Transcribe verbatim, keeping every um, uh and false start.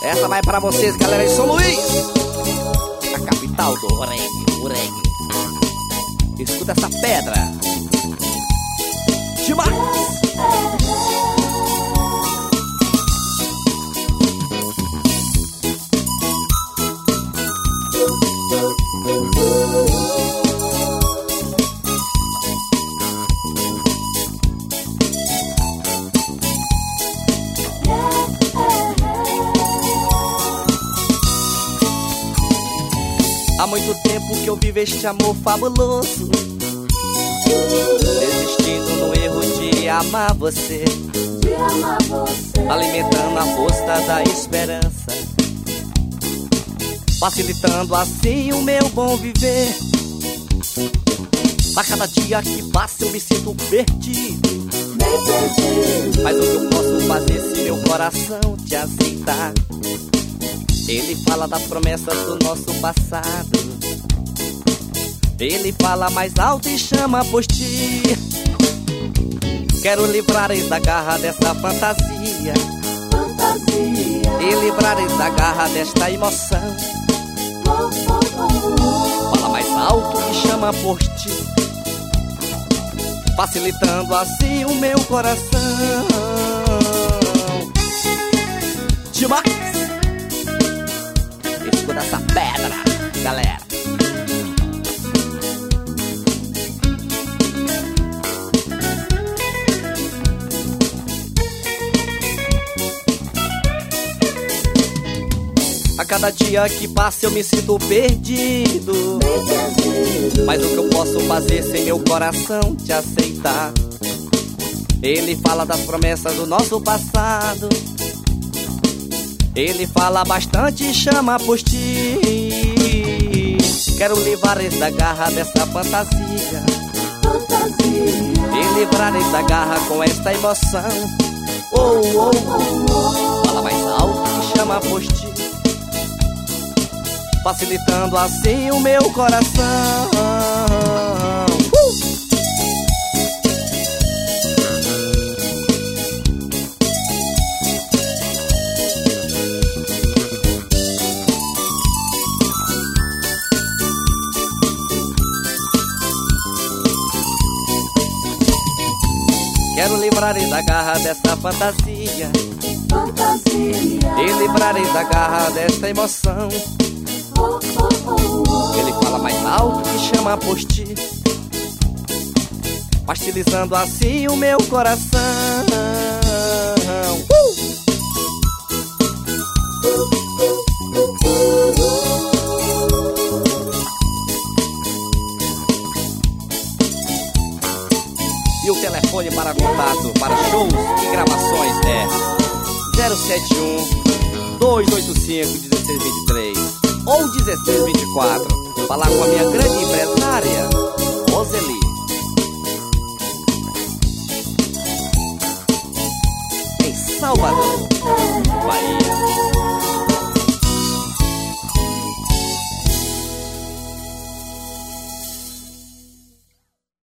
Essa vai pra vocês, galera de São Luís, a capital do reggae, o reggae. Escuta essa pedra demais. Há muito tempo que eu vivo este amor fabuloso, desistindo no erro de amar você, de amar você, alimentando a força da esperança, facilitando assim o meu bom viver. A cada dia que passa eu me sinto perdido, bem perdido. mas o que eu posso fazer se meu coração te aceitar? Ele fala das promessas do nosso passado, ele fala mais alto e chama por ti. Quero livrar da garra dessa fantasia, Fantasia. e livrar da garra desta emoção. Oh, oh, oh, oh. Fala mais alto e chama por ti, facilitando assim o meu coração. Demais! Escuta essa pedra, galera. A cada dia que passa eu me sinto perdido, Bem perdido. mas o que eu posso fazer sem meu coração te aceitar? Ele fala das promessas do nosso passado, ele fala bastante e chama por ti. Quero livrar da garra dessa fantasia, Fantasia. e livrar da garra com esta emoção. Oh, oh, oh, oh. Fala mais alto e chama por ti, facilitando assim o meu coração. Uh! Quero livrar da garra dessa fantasia, Fantasia. e livrar da garra desta emoção. Oh, oh, oh, oh. Ele fala mais alto e chama por ti, facilitando assim o meu coração. Uh! E o telefone para contato, para shows e gravações é zero sete um, dois oito cinco, um seis dois três ou um seis dois quatro. Falar com a minha grande empresária, Roseli. Em Salvador, Bahia.